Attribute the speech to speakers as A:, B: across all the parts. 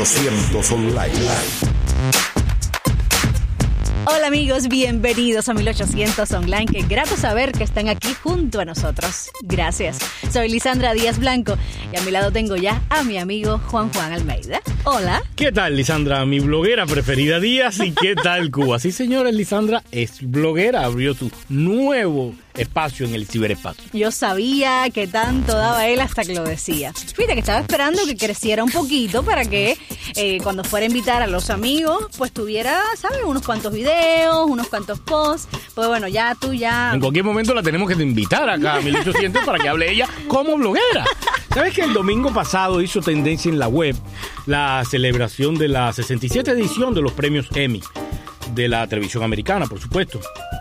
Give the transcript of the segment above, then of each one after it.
A: 1800 Online.
B: Hola amigos, bienvenidos a 1800 Online. Qué grato saber que están aquí junto a nosotros. Gracias. Soy Lisandra Díaz Blanco y a mi lado tengo ya a mi amigo Juan Almeida. Hola.
C: ¿Qué tal, Lisandra? Mi bloguera preferida Díaz. ¿Y qué tal, Cuba? Sí, señores, Lisandra es bloguera. Abrió su nuevo espacio en el ciberespacio.
B: Yo sabía que tanto daba él hasta que lo decía. Fíjate que estaba esperando que creciera un poquito para que cuando fuera a invitar a los amigos, pues tuviera, ¿sabes? Unos cuantos videos, unos cuantos posts. Pues bueno, ya tú ya...
C: En cualquier momento la tenemos que invitar acá a 1800 para que hable ella como bloguera. ¿Sabes que el domingo pasado hizo tendencia en la web la celebración de la 67 edición de los premios Emmy de la televisión americana, por supuesto?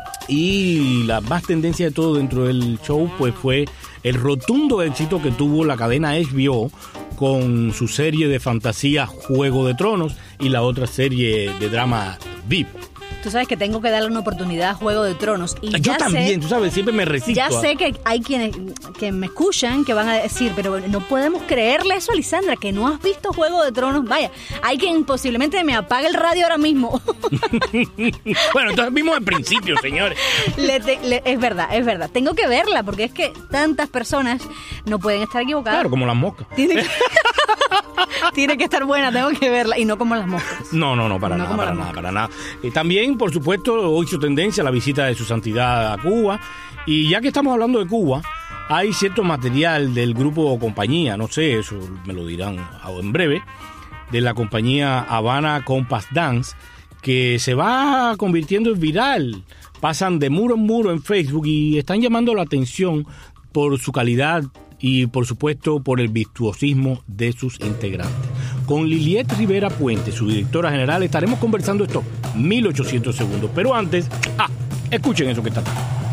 C: Y la más tendencia de todo dentro del show pues fue el rotundo éxito que tuvo la cadena HBO con su serie de fantasía Juego de Tronos y la otra serie de drama VIP.
B: Tú sabes que tengo que darle una oportunidad a Juego de Tronos. Y
C: yo también, tú sabes, siempre me resisto.
B: Ya sé que hay quienes que me escuchan que van a decir, pero no podemos creerle eso a Lisandra, que no has visto Juego de Tronos. Vaya, hay quien posiblemente me apague el radio ahora mismo.
C: Bueno, entonces vimos al principio, señores.
B: Es verdad. Tengo que verla porque es que tantas personas no pueden estar equivocadas.
C: Claro, como las moscas.
B: Tiene que estar buena, tengo que verla. Y no como las moscas.
C: No, para nada. También, por supuesto, hizo tendencia la visita de su santidad a Cuba. Y ya que estamos hablando de Cuba, hay cierto material del grupo o compañía, no sé, eso me lo dirán en breve, de la compañía Havana Compass Dance, que se va convirtiendo en viral. Pasan de muro en muro en Facebook y están llamando la atención por su calidad y, por supuesto, por el virtuosismo de sus integrantes. Con Liliet Rivera Puente, su directora general, estaremos conversando estos 1800 segundos. Pero antes, escuchen eso que está acá.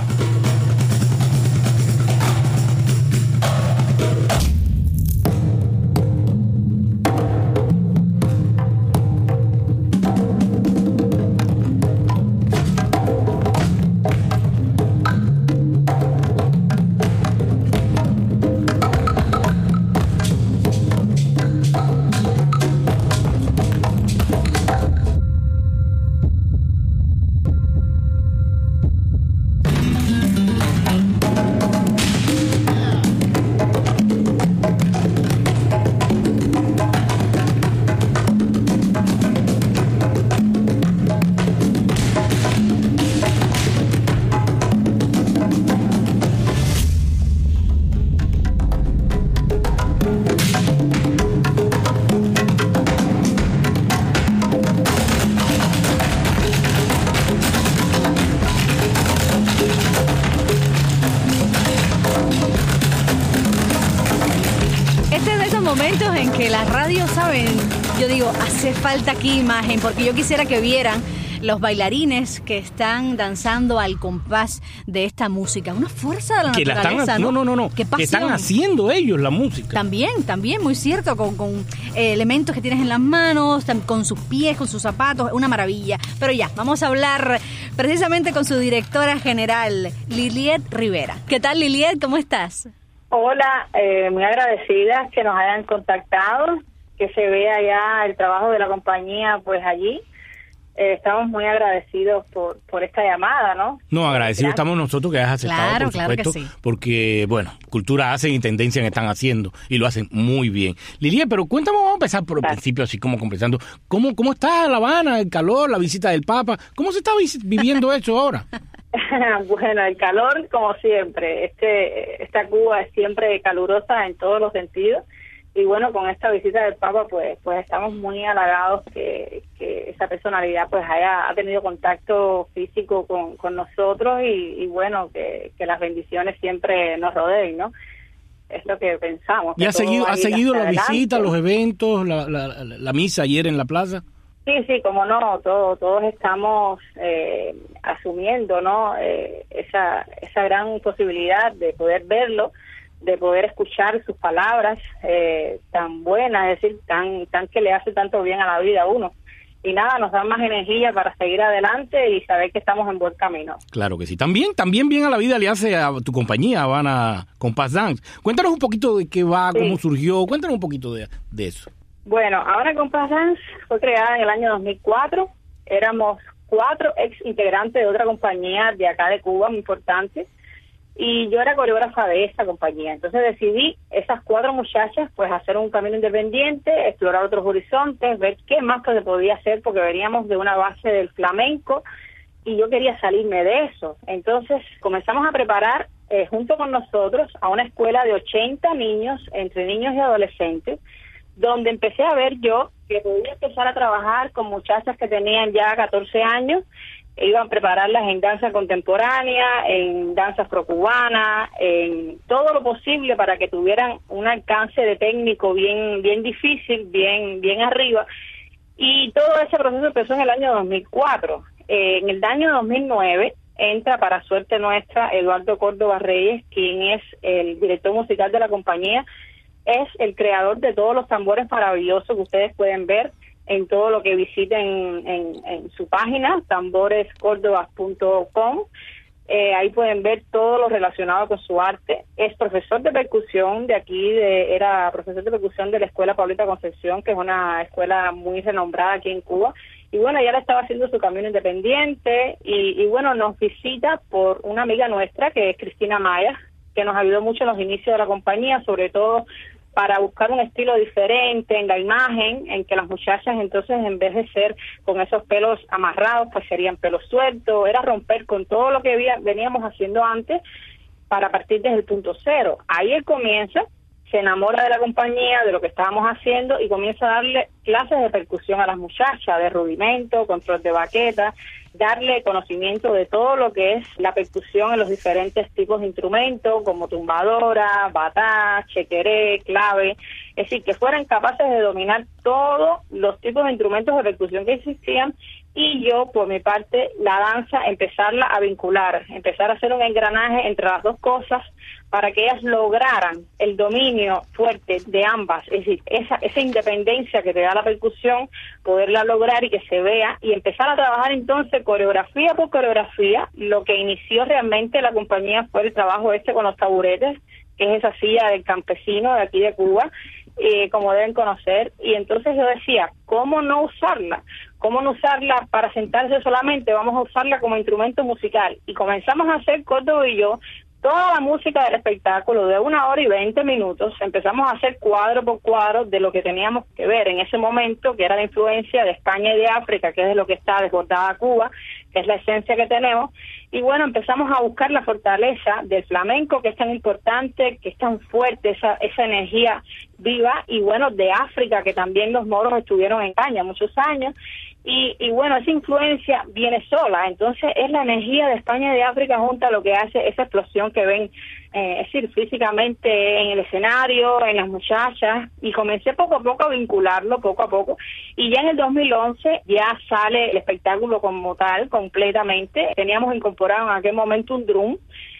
B: Momentos en que las radios, ¿saben? Yo digo, hace falta aquí imagen, porque yo quisiera que vieran los bailarines que están danzando al compás de esta música. Una fuerza de la naturaleza, ¿no?
C: No.
B: Qué pasión.
C: Que están haciendo ellos la música.
B: También, muy cierto, con elementos que tienes en las manos, con sus pies, con sus zapatos, una maravilla. Pero ya, vamos a hablar precisamente con su directora general, Liliet Rivera. ¿Qué tal, Liliet? ¿Cómo estás?
D: Hola, muy agradecida que nos hayan contactado, que se vea ya el trabajo de la compañía pues allí. Estamos muy agradecidos por esta llamada, ¿no?
C: No, agradecidos estamos nosotros que hayas aceptado, por supuesto, que sí. Porque, bueno, Cultura hacen y Tendencia están haciendo y lo hacen muy bien. Liliet, pero cuéntame, vamos a empezar por el principio, así como conversando. ¿Cómo está La Habana, el calor, la visita del Papa? ¿Cómo se está viviendo eso ahora?
D: Bueno, el calor, como siempre. Esta Cuba es siempre calurosa en todos los sentidos. Y bueno, con esta visita del Papa, pues estamos muy halagados que esa personalidad pues ha tenido contacto físico con nosotros y bueno, que las bendiciones siempre nos rodeen, ¿no? Es lo que pensamos.
C: ¿Y ha seguido la visita, los eventos, la misa ayer en la plaza?
D: Sí, como no, todos estamos asumiendo, ¿no? Esa gran posibilidad de poder verlo, de poder escuchar sus palabras tan buenas, es decir, tan que le hace tanto bien a la vida a uno. Y nada, nos da más energía para seguir adelante y saber que estamos en buen camino. Claro que sí. También bien a la vida le hace a tu compañía, Havana Compass Dance. Cuéntanos un poquito de qué va, cómo surgió, cuéntanos un poquito de eso. Bueno, Habana Compás Dance fue creada en el año 2004. Éramos 4 ex integrantes de otra compañía de acá de Cuba, muy importante, y yo era coreógrafa de esa compañía. Entonces decidí, esas 4 muchachas, pues hacer un camino independiente, explorar otros horizontes, ver qué más que se podía hacer, porque veníamos de una base del flamenco y yo quería salirme de eso. Entonces comenzamos a preparar junto con nosotros a una escuela de 80 niños, entre niños y adolescentes, donde empecé a ver yo que podía empezar a trabajar con muchachas que tenían ya 14 años, iban a prepararlas en danza contemporánea, en danza afrocubana, en todo lo posible para que tuvieran un alcance de técnico bien difícil, bien arriba. Y todo ese proceso empezó en el año 2004. En el año 2009 entra, para suerte nuestra, Eduardo Córdoba Reyes, quien es el director musical de la compañía. Es el creador de todos los tambores maravillosos que ustedes pueden ver en todo lo que visiten en su página, tamborescordobas.com. Ahí pueden ver todo lo relacionado con su arte. Es profesor de percusión de aquí, era profesor de percusión de la Escuela Paulita Concepción, que es una escuela muy renombrada aquí en Cuba. Y bueno, ya le estaba haciendo su camino independiente y bueno, nos visita por una amiga nuestra, que es Cristina Maya, que nos ayudó mucho en los inicios de la compañía, sobre todo para buscar un estilo diferente en la imagen, en que las muchachas entonces, en vez de ser con esos pelos amarrados, pues serían pelos sueltos. Era romper con todo lo que veníamos haciendo antes para partir desde el punto cero. Ahí él comienza, se enamora de la compañía, de lo que estábamos haciendo, y comienza a darle clases de percusión a las muchachas, de rudimento, control de baqueta, darle conocimiento de todo lo que es la percusión en los diferentes tipos de instrumentos, como tumbadora, batá, chequeré, clave. Es decir, que fueran capaces de dominar todos los tipos de instrumentos de percusión que existían, y yo, por mi parte, la danza, empezarla a vincular, empezar a hacer un engranaje entre las dos cosas para que ellas lograran el dominio fuerte de ambas. Es decir, esa independencia que te da la percusión, poderla lograr y que se vea, y empezar a trabajar entonces coreografía por coreografía. Lo que inició realmente la compañía fue el trabajo con los taburetes, que es esa silla del campesino de aquí de Cuba, como deben conocer. Y entonces yo decía, ¿cómo no usarla? ¿Cómo no usarla para sentarse solamente? Vamos a usarla como instrumento musical. Y comenzamos a hacer, Córdoba y yo, toda la música del espectáculo de 1 hora y 20 minutos. Empezamos a hacer cuadro por cuadro de lo que teníamos que ver en ese momento, que era la influencia de España y de África, que es de lo que está desbordada Cuba, que es la esencia que tenemos. Y bueno, empezamos a buscar la fortaleza del flamenco, que es tan importante, que es tan fuerte, esa energía viva, y bueno, de África, que también los moros estuvieron en España muchos años. Y bueno, esa influencia viene sola. Entonces es la energía de España y de África junta lo que hace esa explosión que ven, es decir, físicamente en el escenario, en las muchachas. Y comencé poco a poco a vincularlo, poco a poco, y ya en el 2011 ya sale el espectáculo como tal, completamente. Teníamos incorporado en aquel momento un drum,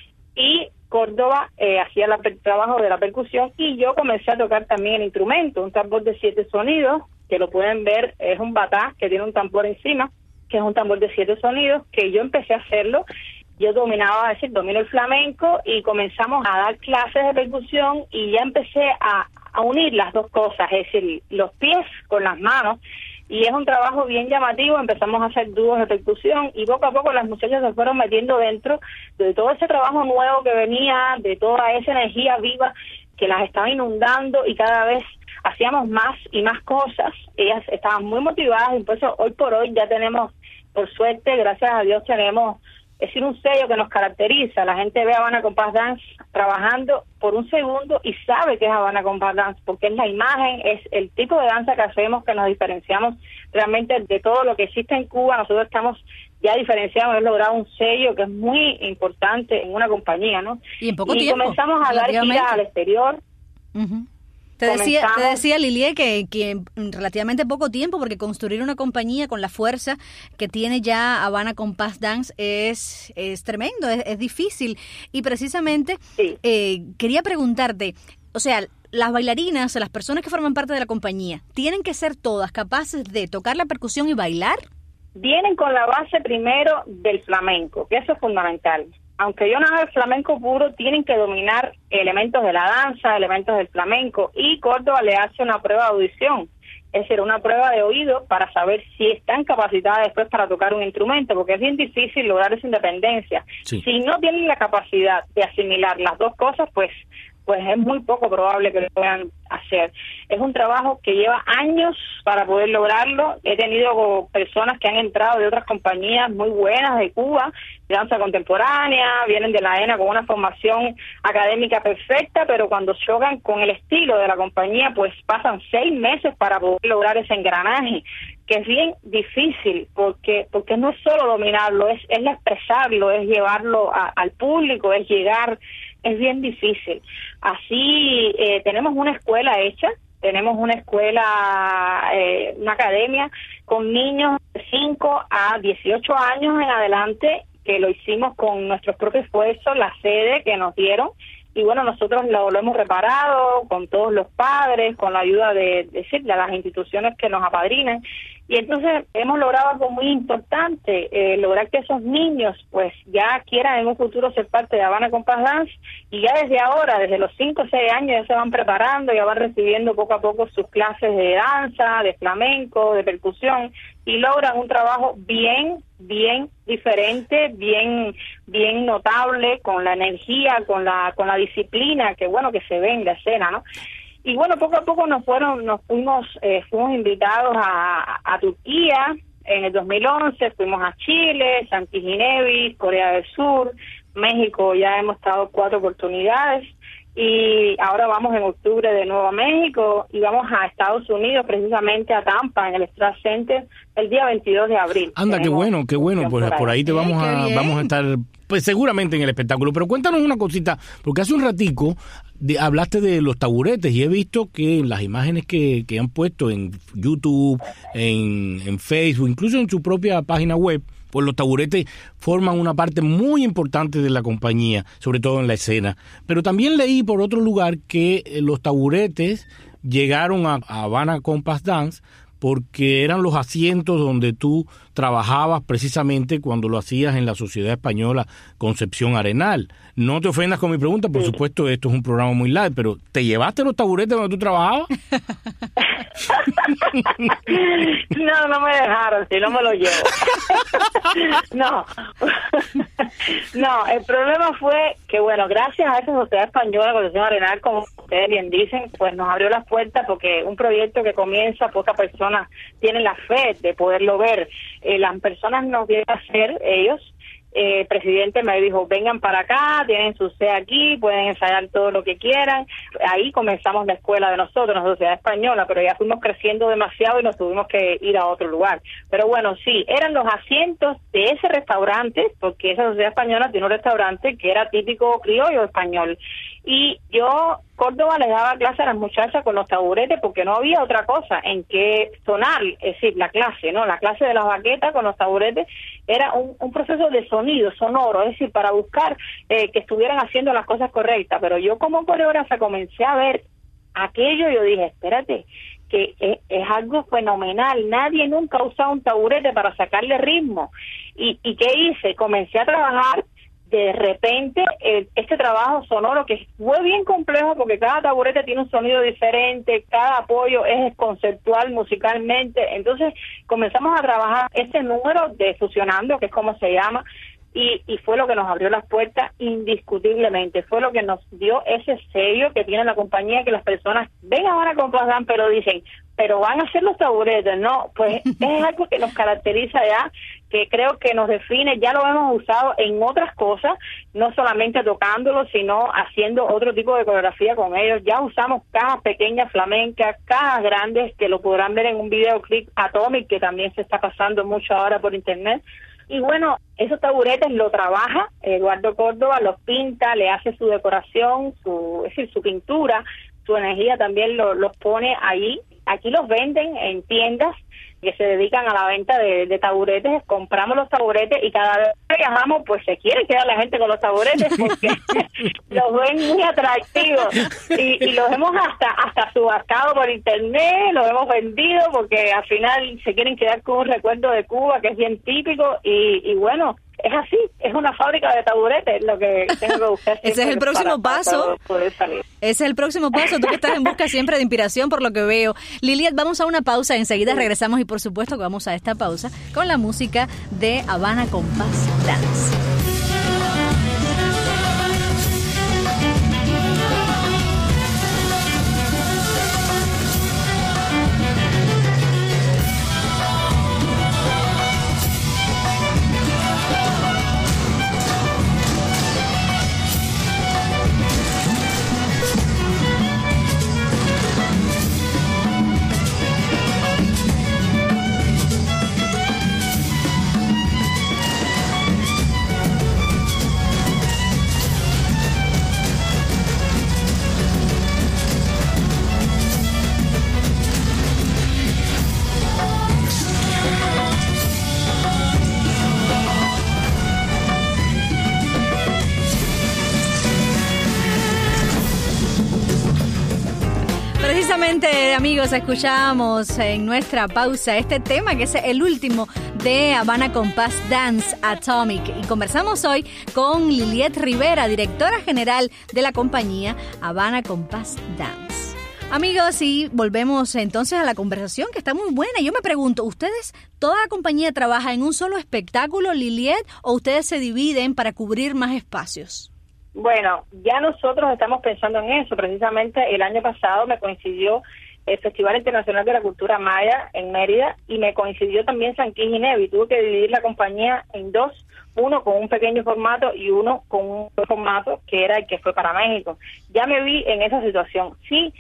D: y Córdoba hacía el trabajo de la percusión, y yo comencé a tocar también el instrumento, un tambor de 7 sonidos, que lo pueden ver, es un batá que tiene un tambor encima, que es un tambor de 7 sonidos, que yo empecé a hacerlo. Yo dominaba, es decir, domino el flamenco, y comenzamos a dar clases de percusión, y ya empecé a unir las dos cosas, es decir, los pies con las manos, y es un trabajo bien llamativo. Empezamos a hacer dúos de percusión, y poco a poco las muchachas se fueron metiendo dentro de todo ese trabajo nuevo que venía, de toda esa energía viva que las estaba inundando, y cada vez hacíamos más y más cosas. Ellas estaban muy motivadas, y por eso hoy por hoy ya tenemos, por suerte, gracias a Dios, tenemos, es decir, un sello que nos caracteriza. La gente ve a Habana Compás Dance trabajando por un segundo y sabe que es Habana Compás Dance, porque es la imagen, es el tipo de danza que hacemos, que nos diferenciamos realmente de todo lo que existe en Cuba. Nosotros estamos ya diferenciados, hemos logrado un sello que es muy importante en una compañía, ¿no?
B: Y en poco tiempo.
D: Comenzamos a dar giras al exterior.
B: Uh-huh. Te decía Lilie que en relativamente poco tiempo, porque construir una compañía con la fuerza que tiene ya Habana Compás Dance es tremendo, es difícil. Y precisamente sí. Quería preguntarte, o sea, las bailarinas, las personas que forman parte de la compañía, ¿tienen que ser todas capaces de tocar la percusión y bailar?
D: Vienen con la base primero del flamenco, que eso es fundamental. Aunque yo no haga el flamenco puro, tienen que dominar elementos de la danza, elementos del flamenco, y Córdoba le hace una prueba de audición, es decir, una prueba de oído para saber si están capacitadas después para tocar un instrumento, porque es bien difícil lograr esa independencia.
C: Sí.
D: Si no tienen la capacidad de asimilar las dos cosas, pues es muy poco probable que lo puedan hacer. Es un trabajo que lleva años para poder lograrlo. He tenido personas que han entrado de otras compañías muy buenas de Cuba, de danza contemporánea, vienen de la ENA con una formación académica perfecta, pero cuando chocan con el estilo de la compañía, pues pasan 6 meses para poder lograr ese engranaje, que es bien difícil, porque no es solo dominarlo, es expresarlo, es llevarlo al público, es llegar. Es bien difícil. Así tenemos una escuela hecha, tenemos una escuela, una academia con niños de 5 a 18 años en adelante, que lo hicimos con nuestros propios esfuerzos, la sede que nos dieron, y bueno, nosotros lo hemos reparado con todos los padres, con la ayuda de las instituciones que nos apadrinan. Y entonces hemos logrado algo muy importante, lograr que esos niños pues ya quieran en un futuro ser parte de Habana Compass Dance, y ya desde ahora, desde los 5 o 6 años ya se van preparando, ya van recibiendo poco a poco sus clases de danza, de flamenco, de percusión, y logran un trabajo bien diferente, bien notable, con la energía, con la disciplina que bueno que se ve en la escena, ¿no? Y bueno, poco a poco fuimos invitados a Turquía en el 2011, fuimos a Chile, Santi Ginevis, Corea del Sur, México, ya hemos estado 4 oportunidades, y ahora vamos en octubre de nuevo a México, y vamos a Estados Unidos, precisamente a Tampa, en el Strat Center, el día 22 de abril.
C: Anda, qué bueno, pues por ahí te vamos a estar, pues seguramente en el espectáculo. Pero cuéntanos una cosita, porque hace un ratico hablaste de los taburetes, y he visto que en las imágenes que han puesto en YouTube, en Facebook, incluso en su propia página web, pues los taburetes forman una parte muy importante de la compañía, sobre todo en la escena. Pero también leí por otro lugar que los taburetes llegaron a Habana Compass Dance porque eran los asientos donde tú trabajabas precisamente cuando lo hacías en la Sociedad Española Concepción Arenal. No te ofendas con mi pregunta, por supuesto, esto es un programa muy light, pero ¿te llevaste los taburetes donde tú trabajabas?
D: No me dejaron, si no me los llevo. No, el problema fue que, bueno, gracias a esa Sociedad Española Concepción Arenal, como ustedes bien dicen, pues nos abrió las puertas, porque un proyecto que comienza, pocas personas tienen la fe de poderlo ver. Las personas nos vienen a hacer, ellos, el presidente me dijo, vengan para acá, tienen su sede aquí, pueden ensayar todo lo que quieran. Ahí comenzamos la escuela de nosotros, la Sociedad Española, pero ya fuimos creciendo demasiado y nos tuvimos que ir a otro lugar. Pero bueno, sí, eran los asientos de ese restaurante, porque esa Sociedad Española tiene un restaurante que era típico criollo español. Y yo, Córdoba, les daba clase a las muchachas con los taburetes porque no había otra cosa en que sonar, es decir, la clase de las baquetas con los taburetes era un proceso de sonido sonoro, es decir, para buscar que estuvieran haciendo las cosas correctas. Pero yo como coreógrafa comencé a ver aquello y yo dije, espérate, que es algo fenomenal, nadie nunca ha usado un taburete para sacarle ritmo. ¿Y qué hice? Comencé a trabajar. De repente, este trabajo sonoro, que fue bien complejo porque cada taburete tiene un sonido diferente, cada apoyo es conceptual musicalmente, entonces comenzamos a trabajar ese número de fusionando, que es como se llama, y fue lo que nos abrió las puertas indiscutiblemente, fue lo que nos dio ese sello que tiene la compañía, que las personas ven ahora con Compass Dance, pero dicen, pero van a hacer los taburetes, no, pues es algo que nos caracteriza ya, que creo que nos define, ya lo hemos usado en otras cosas, no solamente tocándolo, sino haciendo otro tipo de coreografía con ellos. Ya usamos cajas pequeñas flamencas, cajas grandes, que lo podrán ver en un videoclip Atomic, que también se está pasando mucho ahora por internet. Y bueno, esos taburetes lo trabaja Eduardo Córdoba, los pinta, le hace su decoración, su pintura, su energía también los pone ahí. Aquí los venden en tiendas que se dedican a la venta de taburetes. Compramos los taburetes y cada vez que viajamos pues se quiere quedar la gente con los taburetes porque los ven muy atractivos y los hemos hasta subastado por internet, los hemos vendido porque al final se quieren quedar con un recuerdo de Cuba que es bien típico y bueno, es así, es una fábrica de taburetes lo que tengo que buscar.
B: Ese es el próximo paso. Ese es el próximo paso. Tú que estás en busca siempre de inspiración, por lo que veo. Liliet, vamos a una pausa, enseguida regresamos y por supuesto que vamos a esta pausa con la música de Habana Compás Dance. Precisamente, amigos, escuchamos en nuestra pausa este tema que es el último de Habana Compás Dance Atomic y conversamos hoy con Liliet Rivera, directora general de la compañía Habana Compás Dance. Amigos, y volvemos entonces a la conversación que está muy buena. Yo me pregunto, ¿ustedes, toda la compañía trabaja en un solo espectáculo, Liliet, o ustedes se dividen para cubrir más espacios?
D: Bueno, ya nosotros estamos pensando en eso. Precisamente el año pasado me coincidió el Festival Internacional de la Cultura Maya en Mérida y me coincidió también San Quis y Nevis. Tuve que dividir la compañía en dos, uno con un pequeño formato y uno con un formato que era el que fue para México. Ya me vi en esa situación. Sí,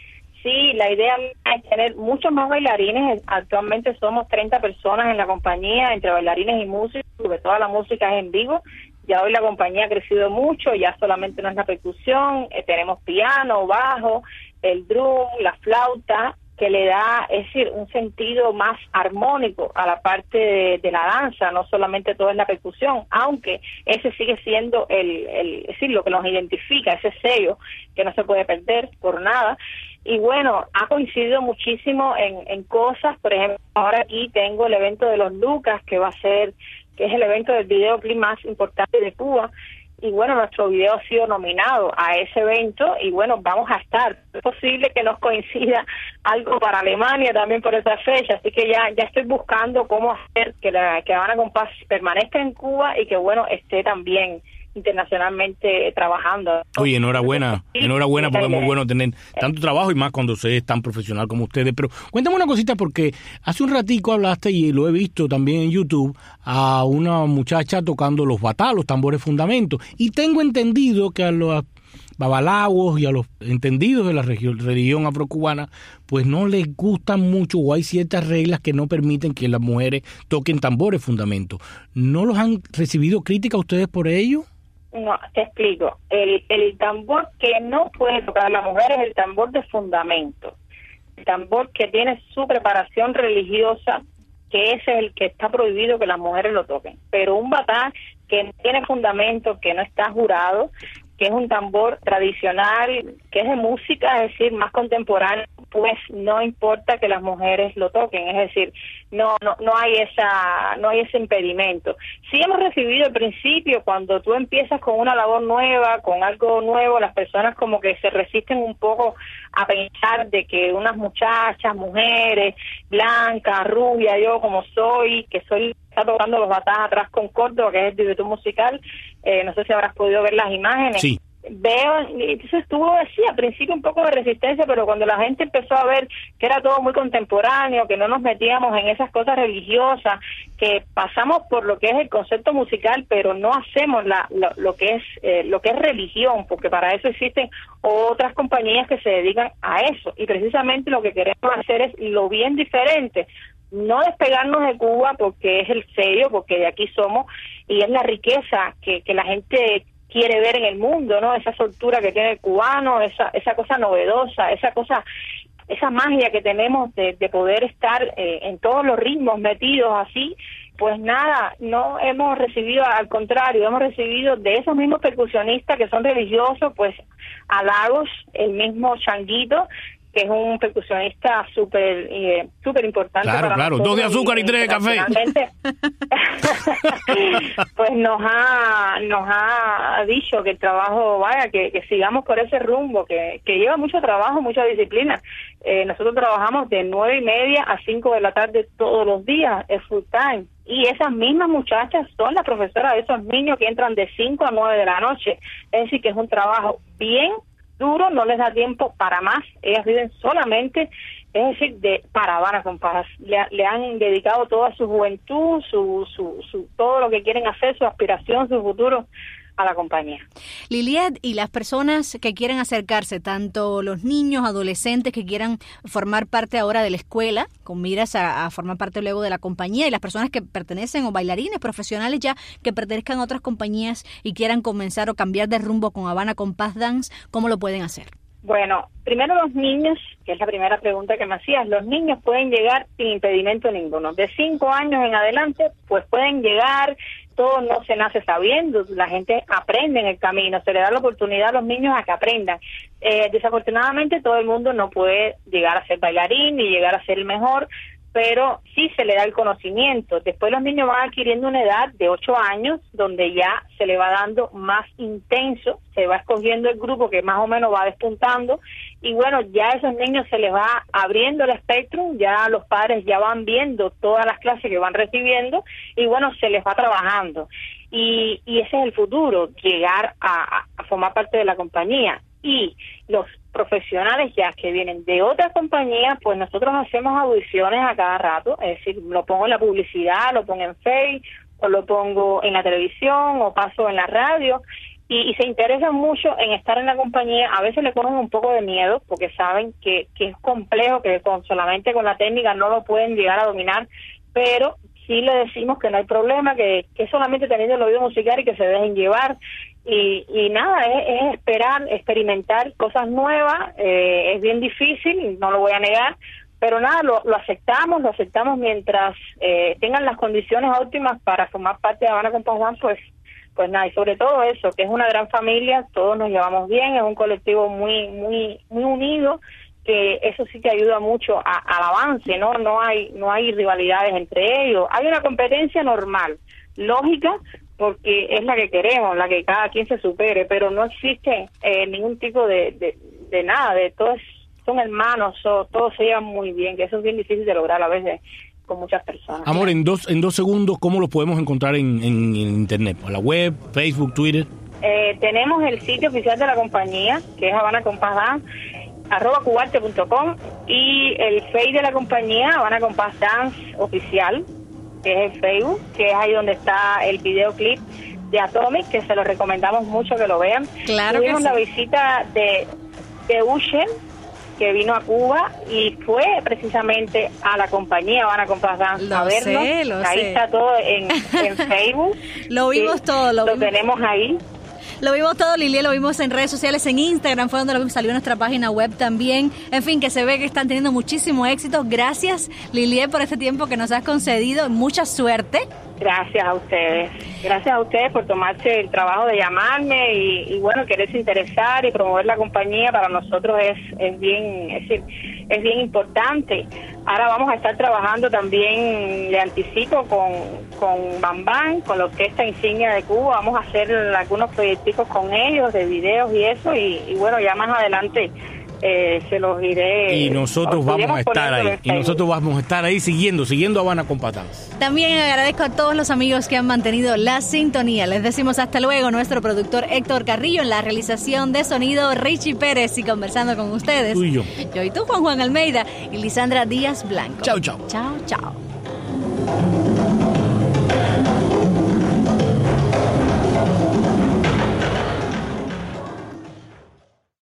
D: la idea es tener muchos más bailarines. Actualmente somos 30 personas en la compañía, entre bailarines y músicos, porque toda la música es en vivo. Ya hoy la compañía ha crecido mucho, ya solamente no es la percusión, tenemos piano, bajo, el drum, la flauta, que le da, es decir, un sentido más armónico a la parte de la danza, no solamente todo es la percusión, aunque ese sigue siendo es decir, lo que nos identifica, ese sello que no se puede perder por nada. Y bueno, ha coincidido muchísimo en cosas. Por ejemplo, ahora aquí tengo el evento de los Lucas, que es el evento del videoclip más importante de Cuba, y bueno, nuestro video ha sido nominado a ese evento, y bueno, vamos a estar. Es posible que nos coincida algo para Alemania también por esa fecha, así que ya estoy buscando cómo hacer que Habana Compás permanezca en Cuba y que bueno, esté también internacionalmente trabajando.
C: Oye, enhorabuena porque es muy bueno tener tanto trabajo y más cuando se es tan profesional como ustedes. Pero cuéntame una cosita, porque hace un ratico hablaste, y lo he visto también en YouTube, a una muchacha tocando los batá, los tambores fundamentos, y tengo entendido que a los babalawos y a los entendidos de la religión afrocubana pues no les gustan mucho, o hay ciertas reglas que no permiten que las mujeres toquen tambores fundamentos. ¿No los han recibido crítica ustedes por ello?
D: No, te explico. El tambor que no puede tocar la mujer es el tambor de fundamento. El tambor que tiene su preparación religiosa, que ese es el que está prohibido que las mujeres lo toquen. Pero un batá que no tiene fundamento, que no está jurado, que es un tambor tradicional, que es de música, es decir, más contemporáneo, pues no importa que las mujeres lo toquen, es decir, no hay ese impedimento. Sí hemos recibido al principio, cuando tú empiezas con una labor nueva, con algo nuevo, las personas como que se resisten un poco a pensar de que unas muchachas, mujeres, blancas, rubias, yo como soy, está tocando los batás atrás con Córdoba, que es el director musical, no sé si habrás podido ver las imágenes.
C: Sí.
D: Veo, entonces tuvo así al principio un poco de resistencia, pero cuando la gente empezó a ver que era todo muy contemporáneo, que no nos metíamos en esas cosas religiosas, que pasamos por lo que es el concepto musical, pero no hacemos lo que es religión, porque para eso existen otras compañías que se dedican a eso, y precisamente lo que queremos hacer es lo bien diferente. No despegarnos de Cuba porque es el sello, porque de aquí somos, y es la riqueza que la gente quiere ver en el mundo, ¿no? Esa soltura que tiene el cubano, esa cosa novedosa, esa magia que tenemos de poder estar en todos los ritmos metidos así. Pues nada, no hemos recibido, al contrario, hemos recibido de esos mismos percusionistas que son religiosos, pues halagos, el mismo Changuito, que es un percusionista súper importante.
C: Claro, 2 de azúcar y 3 de café.
D: Pues nos ha dicho que el trabajo, que sigamos por ese rumbo, que lleva mucho trabajo, mucha disciplina. Nosotros trabajamos de 9:30 a 5 de la tarde todos los días, es full time. Y esas mismas muchachas son las profesoras de esos niños que entran de 5 a 9 de la noche. Es decir, que es un trabajo bien duro, no les da tiempo para más. Ellas viven solamente, es decir, para Habana Compás. Le han dedicado toda su juventud, todo lo que quieren hacer, su aspiración, su futuro a la compañía.
B: Liliet, y las personas que quieren acercarse, tanto los niños, adolescentes que quieran formar parte ahora de la escuela, con miras a formar parte luego de la compañía, y las personas que pertenecen, o bailarines profesionales ya, que pertenezcan a otras compañías y quieran comenzar o cambiar de rumbo con Habana Compás Dance, ¿cómo lo pueden hacer?
D: Bueno, primero los niños, que es la primera pregunta que me hacías, los niños pueden llegar sin impedimento ninguno. De 5 años en adelante, pues pueden llegar. Todo no se nace sabiendo, la gente aprende en el camino, se le da la oportunidad a los niños a que aprendan. Desafortunadamente todo el mundo no puede llegar a ser bailarín ni llegar a ser el mejor, pero sí se le da el conocimiento. Después los niños van adquiriendo una edad de 8 años, donde ya se le va dando más intenso, se va escogiendo el grupo que más o menos va despuntando, y bueno, ya a esos niños se les va abriendo el espectro, ya los padres ya van viendo todas las clases que van recibiendo, y bueno, se les va trabajando. Y ese es el futuro, llegar a formar parte de la compañía. Y los profesionales ya que vienen de otras compañías, pues nosotros hacemos audiciones a cada rato, es decir, lo pongo en la publicidad, lo pongo en Facebook, o lo pongo en la televisión, o paso en la radio, y se interesan mucho en estar en la compañía. A veces le cogen un poco de miedo, porque saben que es complejo, que solamente con la técnica no lo pueden llegar a dominar, pero sí le decimos que no hay problema, que solamente teniendo el oído musical y que se dejen llevar. Y nada, es esperar, experimentar cosas nuevas. Es bien difícil, no lo voy a negar, pero nada, lo aceptamos mientras tengan las condiciones óptimas para formar parte de Habana Compás Dance, pues nada, y sobre todo eso, que es una gran familia, todos nos llevamos bien, es un colectivo muy unido, que eso sí que ayuda mucho al avance, no hay rivalidades entre ellos, hay una competencia normal, lógica, porque es la que queremos, la que cada quien se supere, pero no existe ningún tipo de nada, de todos son hermanos, todos se llevan muy bien, que eso es bien difícil de lograr a veces con muchas personas.
C: Amor, en dos segundos, ¿cómo lo podemos encontrar en internet? ¿Por la web, Facebook, Twitter?
D: Tenemos el sitio oficial de la compañía, que es Habana Compás Dance, @cubarte.com, y el Facebook de la compañía, Habana Compás Dance Oficial, que es el Facebook, que es ahí donde está el videoclip de Atomic, que se lo recomendamos mucho que lo vean.
B: Claro.
D: Tuvimos
B: que sí.
D: la visita de Usher, que vino a Cuba y fue precisamente a la compañía Habana Compás Dance a vernos. Ahí está todo en Facebook.
B: Lo vimos
D: sí,
B: todo.
D: Lo tenemos ahí.
B: Lo vimos todo, Liliet, lo vimos en redes sociales, en Instagram, fue donde salió nuestra página web también. En fin, que se ve que están teniendo muchísimo éxito. Gracias, Liliet, por este tiempo que nos has concedido. Mucha suerte.
D: Gracias a ustedes. Gracias a ustedes por tomarse el trabajo de llamarme y bueno, quererse interesar y promover la compañía. Para nosotros es bien importante. Ahora vamos a estar trabajando también, le anticipo, con Bam Bam, con la Orquesta Insignia de Cuba. Vamos a hacer algunos proyectos con ellos, de videos y eso, y bueno, ya más adelante se los iré.
C: Y nosotros vamos a estar ahí. Y nosotros vamos a estar ahí siguiendo Habana Compás Dance.
B: También agradezco a todos los amigos que han mantenido la sintonía. Les decimos hasta luego. Nuestro productor Héctor Carrillo, en la realización de sonido Richie Pérez, y conversando con ustedes.
C: Tú y yo.
B: Yo y tú, Juan Almeida y Lisandra Díaz Blanco.
C: Chao, chao.
B: Chao, chao.